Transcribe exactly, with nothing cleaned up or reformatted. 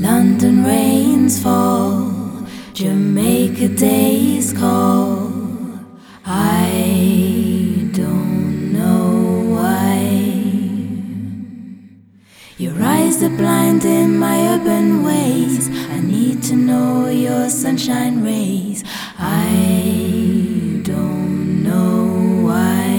London rains fall, Jamaica days call. I don't know why. Your eyes are blind in my urban ways. I need to know your sunshine rays. I